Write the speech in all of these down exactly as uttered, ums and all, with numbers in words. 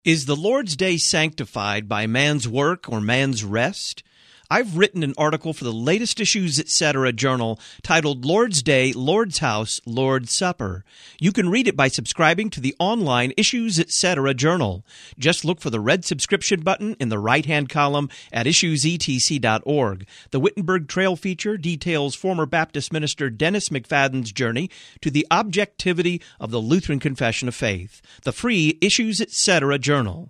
Is the Lord's Day sanctified by man's work or man's rest? I've written an article for the latest Issues Etc. journal titled Lord's Day, Lord's House, Lord's Supper. You can read it by subscribing to the online Issues Etc. journal. Just look for the red subscription button in the right-hand column at issues e t c dot org. The Wittenberg Trail feature details former Baptist minister Dennis McFadden's journey to the objectivity of the Lutheran Confession of Faith. The free Issues Etc. journal.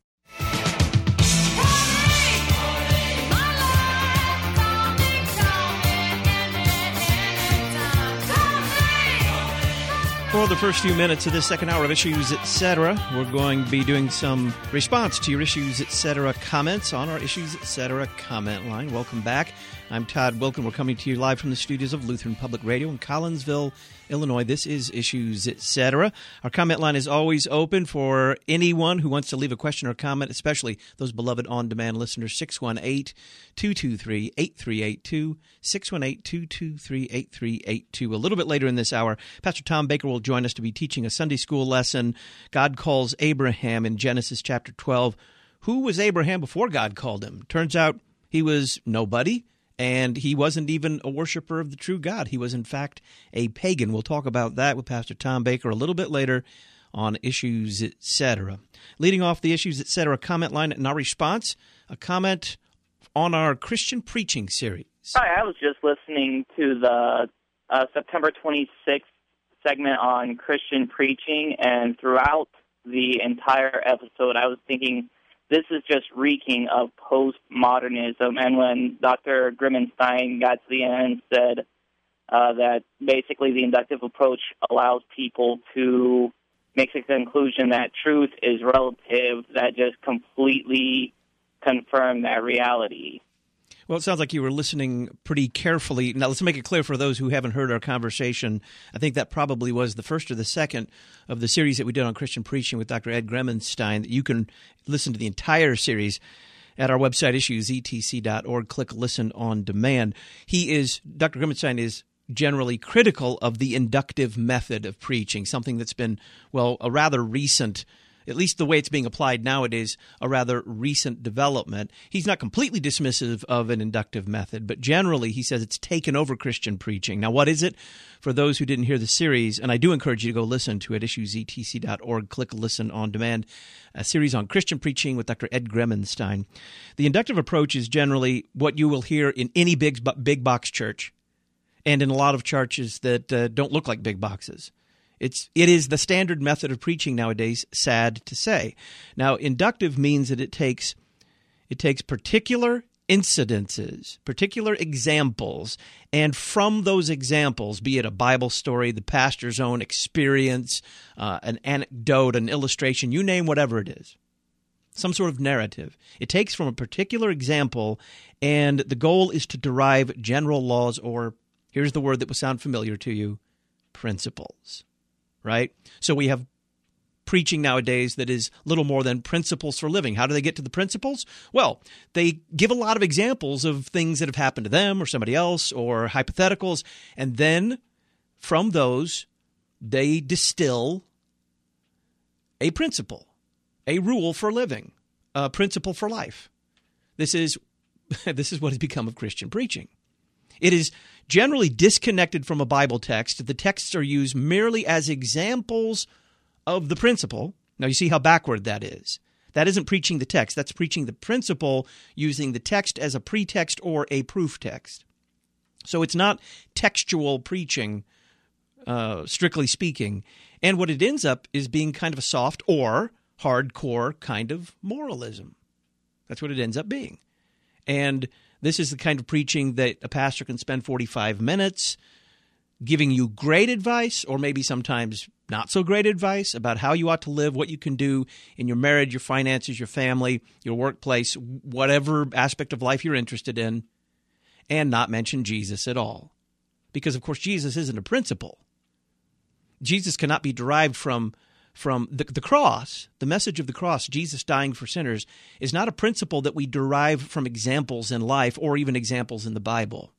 For the first few minutes of this second hour of Issues Etc., we're going to be doing some response to your Issues Etc. comments on our Issues Etc. comment line. Welcome back. I'm Todd Wilken. We're coming to you live from the studios of Lutheran Public Radio in Collinsville, Illinois. This is Issues Etc. Our comment line is always open for anyone who wants to leave a question or comment, especially those beloved on-demand listeners. six one eight, two two three, eight three eight two, six one eight, two two three, eight three eight two. A little bit later in this hour, Pastor Tom Baker will join us to be teaching a Sunday school lesson. God calls Abraham in Genesis chapter twelve. Who was Abraham before God called him? Turns out he was nobody. And he wasn't even a worshiper of the true God. He was, in fact, a pagan. We'll talk about that with Pastor Tom Baker a little bit later on Issues Etc. Leading off the Issues Etc. comment line and our response, a comment on our Christian preaching series. Hi, I was just listening to the uh, September twenty-sixth segment on Christian preaching, and throughout the entire episode, I was thinking, this is just reeking of postmodernism. And when Doctor Grimmenstein got to the end and said uh, that basically the inductive approach allows people to make a conclusion that truth is relative, that just completely confirmed that reality. Well, it sounds like you were listening pretty carefully. Now, let's make it clear for those who haven't heard our conversation. I think that probably was the first or the second of the series that we did on Christian preaching with Doctor Ed Grimmenstein. You can listen to the entire series at our website, issues e t c dot org. Click Listen on Demand. He is, Doctor Grimmenstein is generally critical of the inductive method of preaching, something that's been, well, a rather recent, at least the way it's being applied nowadays, a rather recent development. He's not completely dismissive of an inductive method, but generally he says it's taken over Christian preaching. Now, what is it? For those who didn't hear the series, and I do encourage you to go listen to it, issues e t c dot org, click Listen on Demand, a series on Christian preaching with Doctor Ed Grimmenstein. The inductive approach is generally what you will hear in any big, big box church and in a lot of churches that uh, don't look like big boxes. It's it is the standard method of preaching nowadays, sad to say. Now, inductive means that it takes it takes particular incidences, particular examples, and from those examples, be it a Bible story, the pastor's own experience, uh, an anecdote, an illustration, you name whatever it is, some sort of narrative. It takes from a particular example, and the goal is to derive general laws, or here's the word that will sound familiar to you, principles. Right? So we have preaching nowadays that is little more than principles for living. How do they get to the principles? Well, they give a lot of examples of things that have happened to them or somebody else or hypotheticals, and then from those they distill a principle, a rule for living, a principle for life. This is this is what has become of Christian preaching. It is generally disconnected from a Bible text. The texts are used merely as examples of the principle. Now, you see how backward that is. That isn't preaching the text. That's preaching the principle using the text as a pretext or a proof text. So it's not textual preaching, uh, strictly speaking. And what it ends up is being kind of a soft or hardcore kind of moralism. That's what it ends up being. And this is the kind of preaching that a pastor can spend forty-five minutes giving you great advice, or maybe sometimes not so great advice about how you ought to live, what you can do in your marriage, your finances, your family, your workplace, whatever aspect of life you're interested in, and not mention Jesus at all. Because, of course, Jesus isn't a principle. Jesus cannot be derived from From the, the cross. The message of the cross, Jesus dying for sinners, is not a principle that we derive from examples in life or even examples in the Bible.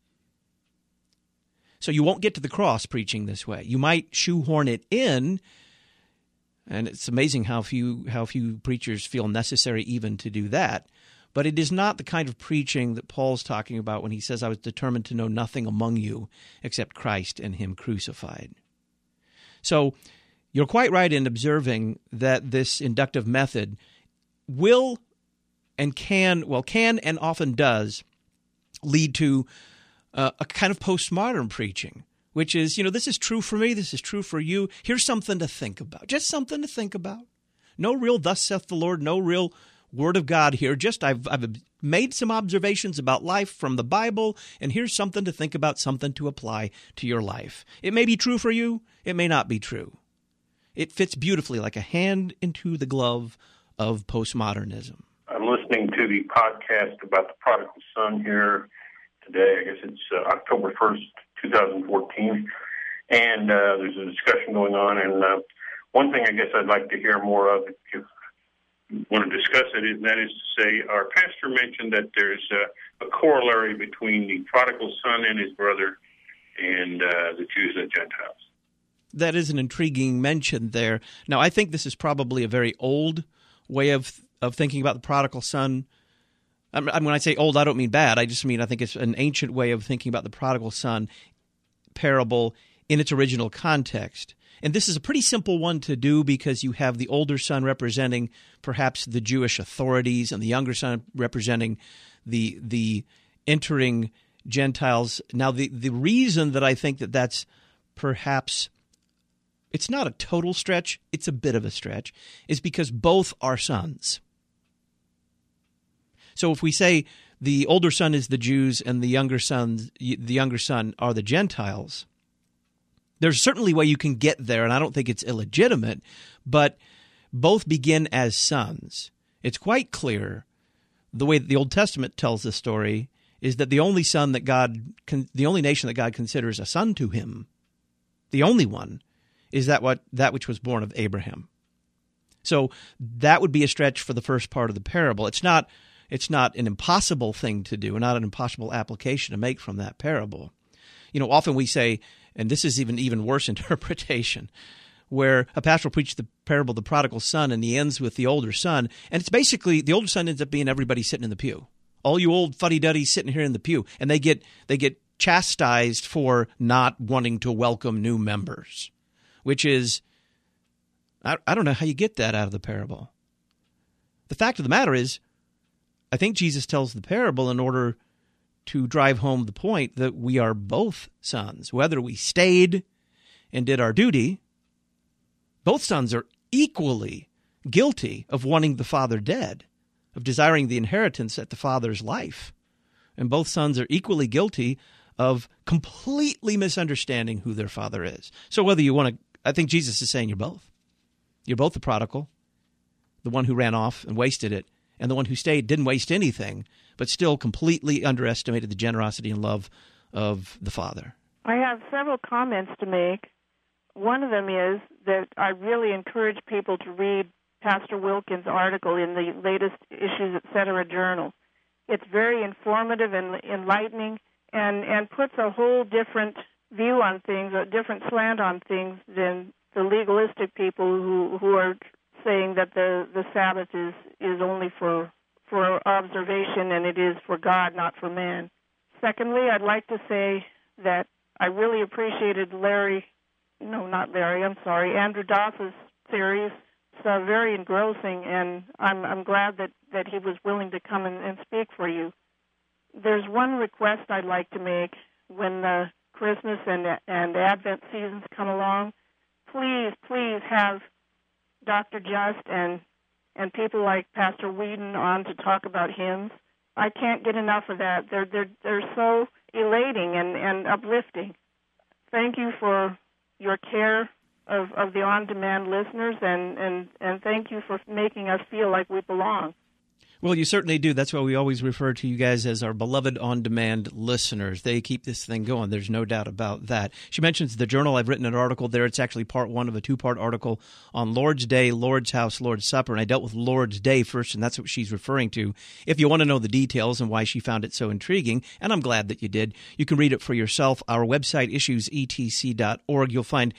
So you won't get to the cross preaching this way. You might shoehorn it in And it's amazing how few how few preachers feel necessary even to do that. But it is not the kind of preaching that Paul's talking about when he says, I was determined to know nothing among you except Christ and him crucified. So you're quite right in observing that this inductive method will and can, well, can and often does lead to uh, a kind of postmodern preaching, which is, you know, this is true for me, this is true for you. Here's something to think about, just something to think about. No real thus saith the Lord, no real Word of God here. Just I've I've made some observations about life from the Bible, and here's something to think about, something to apply to your life. It may be true for you. It may not be true. It fits beautifully like a hand into the glove of postmodernism. I'm listening to the podcast about the prodigal son here today. I guess it's uh, October first, twenty fourteen, and uh, there's a discussion going on. And uh, one thing I guess I'd like to hear more of, if you want to discuss it, and that is to say, our pastor mentioned that there's a, a corollary between the prodigal son and his brother and uh, the Jews and Gentiles. That is an intriguing mention there. Now, I think this is probably a very old way of of thinking about the prodigal son. I mean, when I say old, I don't mean bad. I just mean I think it's an ancient way of thinking about the prodigal son parable in its original context. And this is a pretty simple one to do because you have the older son representing perhaps the Jewish authorities and the younger son representing the the entering Gentiles. Now, the, the reason that I think that that's perhaps, it's not a total stretch, it's a bit of a stretch, is because both are sons. So if we say the older son is the Jews and the younger son, the younger son are the Gentiles, there's certainly a way you can get there, and I don't think it's illegitimate, but both begin as sons. It's quite clear, the way that the Old Testament tells the story, is that the only son that God, the only nation that God considers a son to him, the only one, is that what that which was born of Abraham. So that would be a stretch for the first part of the parable. It's not, it's not an impossible thing to do, and not an impossible application to make from that parable. You know, often we say, and this is even even worse interpretation, where a pastor will preach the parable of the prodigal son, and he ends with the older son, and it's basically the older son ends up being everybody sitting in the pew. All you old fuddy-duddies sitting here in the pew, and they get they get chastised for not wanting to welcome new members, which is, I, I don't know how you get that out of the parable. The fact of the matter is, I think Jesus tells the parable in order to drive home the point that we are both sons. Whether we stayed and did our duty, both sons are equally guilty of wanting the father dead, of desiring the inheritance at the father's life. And both sons are equally guilty of completely misunderstanding who their father is. So whether you want to, I think Jesus is saying you're both. You're both the prodigal, the one who ran off and wasted it, and the one who stayed didn't waste anything, but still completely underestimated the generosity and love of the Father. I have several comments to make. One of them is that I really encourage people to read Pastor Wilkins' article in the latest Issues Etc. journal. It's very informative and enlightening, and, and puts a whole different view on things, a different slant on things than the legalistic people who, who are saying that the, the Sabbath is, is only for for observation, and it is for God, not for man. Secondly, I'd like to say that I really appreciated Larry, no, not Larry, I'm sorry, Andrew Doss's series. It's uh, very engrossing, and I'm, I'm glad that, that he was willing to come and, and speak for you. There's one request I'd like to make when the Christmas and, and Advent seasons come along. Please, please have Doctor Just and and people like Pastor Whedon on to talk about hymns. I can't get enough of that. They're they're they're so elating and, and uplifting. Thank you for your care of, of the on-demand listeners, and, and, and thank you for making us feel like we belong. Well, you certainly do. That's why we always refer to you guys as our beloved on-demand listeners. They keep this thing going. There's no doubt about that. She mentions the journal. I've written an article there. It's actually part one of a two-part article on Lord's Day, Lord's House, Lord's Supper. And I dealt with Lord's Day first, and that's what she's referring to. If you want to know the details and why she found it so intriguing, and I'm glad that you did, you can read it for yourself. Our website, issues e t c dot org. You'll find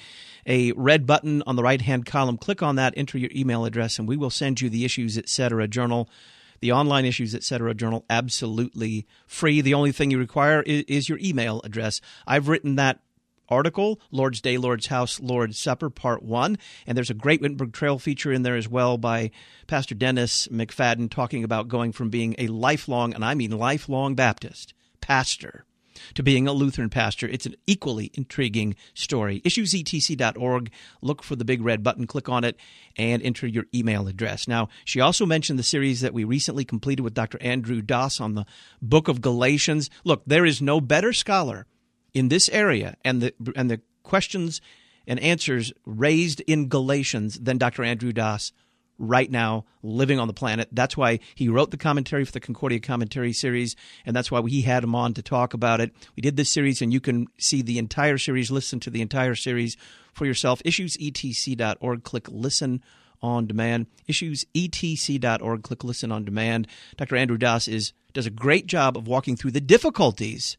a red button on the right-hand column. Click on that, enter your email address, and we will send you the Issues Etc. Journal, the online Issues Etc. Journal, absolutely free. The only thing you require is, is your email address. I've written that article, Lord's Day, Lord's House, Lord's Supper, Part one, and there's a great Wittenberg Trail feature in there as well by Pastor Dennis McFadden talking about going from being a lifelong, and I mean lifelong Baptist pastor to being a Lutheran pastor. It's an equally intriguing story. issues e t c dot org. Look for the big red button, click on it, and enter your email address. Now, she also mentioned the series that we recently completed with Doctor Andrew Doss on the book of Galatians. Look, there is no better scholar in this area and the and the questions and answers raised in Galatians than Doctor Andrew Doss right now, living on the planet. That's why he wrote the commentary for the Concordia Commentary series, and that's why we had him on to talk about it. We did this series, and you can see the entire series, listen to the entire series for yourself. issues e t c dot org, click Listen on Demand. issues e t c dot org, click Listen on Demand. Doctor Andrew Doss is does a great job of walking through the difficulties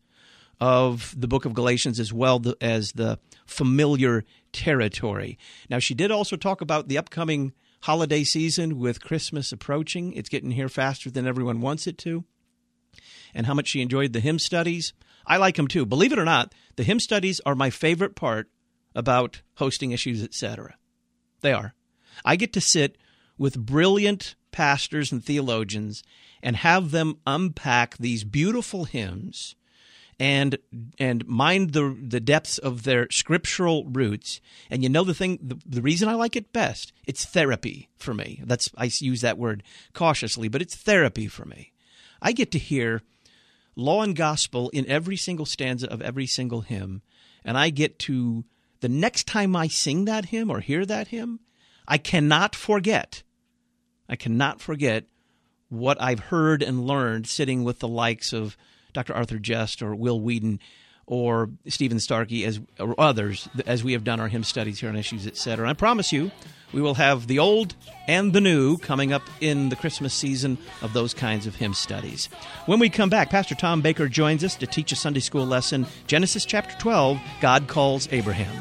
of the book of Galatians as well as the familiar territory. Now, she did also talk about the upcoming holiday season with Christmas approaching. It's getting here faster than everyone wants it to, and how much she enjoyed the hymn studies. I like them too. Believe it or not, the hymn studies are my favorite part about hosting Issues Etc. They are. I get to sit with brilliant pastors and theologians and have them unpack these beautiful hymns and and mind the the depths of their scriptural roots. And you know the thing, the, the reason I like it best, it's therapy for me. That's I use that word cautiously, but it's therapy for me. I get to hear law and gospel in every single stanza of every single hymn, and I get to, the next time I sing that hymn or hear that hymn, I cannot forget, I cannot forget what I've heard and learned sitting with the likes of Doctor Arthur Just or Will Whedon or Stephen Starkey as, or others as we have done our hymn studies here on Issues Etc. And I promise you, we will have the old and the new coming up in the Christmas season of those kinds of hymn studies. When we come back, Pastor Tom Baker joins us to teach a Sunday school lesson, Genesis chapter twelve, God Calls Abraham.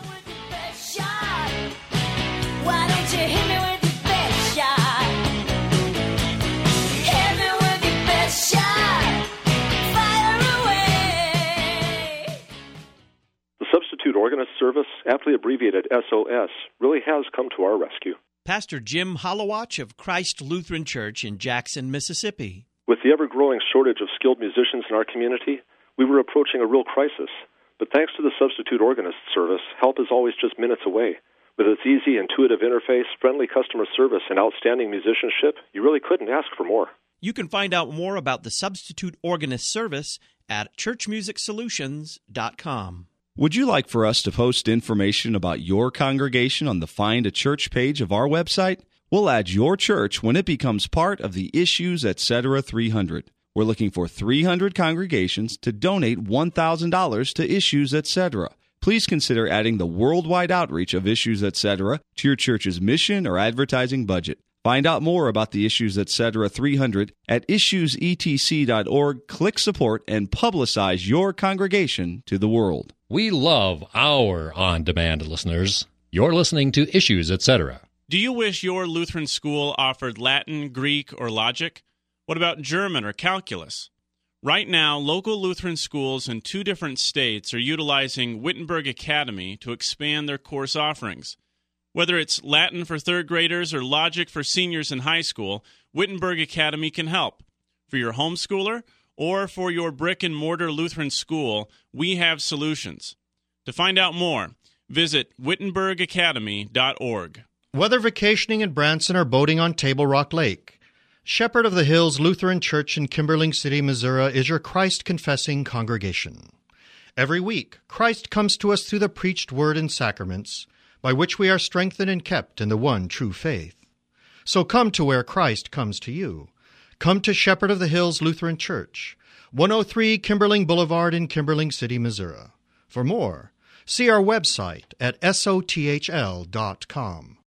Why don't you hit me with your best shot? Hit me with your best shot. Organist Service, aptly abbreviated S O S, really has come to our rescue. Pastor Jim Hollowatch of Christ Lutheran Church in Jackson, Mississippi. With the ever-growing shortage of skilled musicians in our community, we were approaching a real crisis. But thanks to the Substitute Organist Service, help is always just minutes away. With its easy, intuitive interface, friendly customer service, and outstanding musicianship, you really couldn't ask for more. You can find out more about the Substitute Organist Service at church music solutions dot com. Would you like for us to post information about your congregation on the Find a Church page of our website? We'll add your church when it becomes part of the Issues Etc. three hundred. We're looking for three hundred congregations to donate one thousand dollars to Issues Etc. Please consider adding the worldwide outreach of Issues Etc. to your church's mission or advertising budget. Find out more about the Issues Etc. three hundred at issues e t c dot org. Click support and publicize your congregation to the world. We love our on-demand listeners. You're listening to Issues Etc. Do you wish your Lutheran school offered Latin, Greek, or logic? What about German or calculus? Right now, local Lutheran schools in two different states are utilizing Wittenberg Academy to expand their course offerings. Whether it's Latin for third graders or logic for seniors in high school, Wittenberg Academy can help. For your homeschooler or for your brick-and-mortar Lutheran school, we have solutions. To find out more, visit wittenberg academy dot org. Whether vacationing in Branson or boating on Table Rock Lake, Shepherd of the Hills Lutheran Church in Kimberling City, Missouri is your Christ-confessing congregation. Every week, Christ comes to us through the preached word and sacraments, by which we are strengthened and kept in the one true faith. So come to where Christ comes to you. Come to Shepherd of the Hills Lutheran Church, one oh three Kimberling Boulevard in Kimberling City, Missouri. For more, see our website at S O T H L dot com.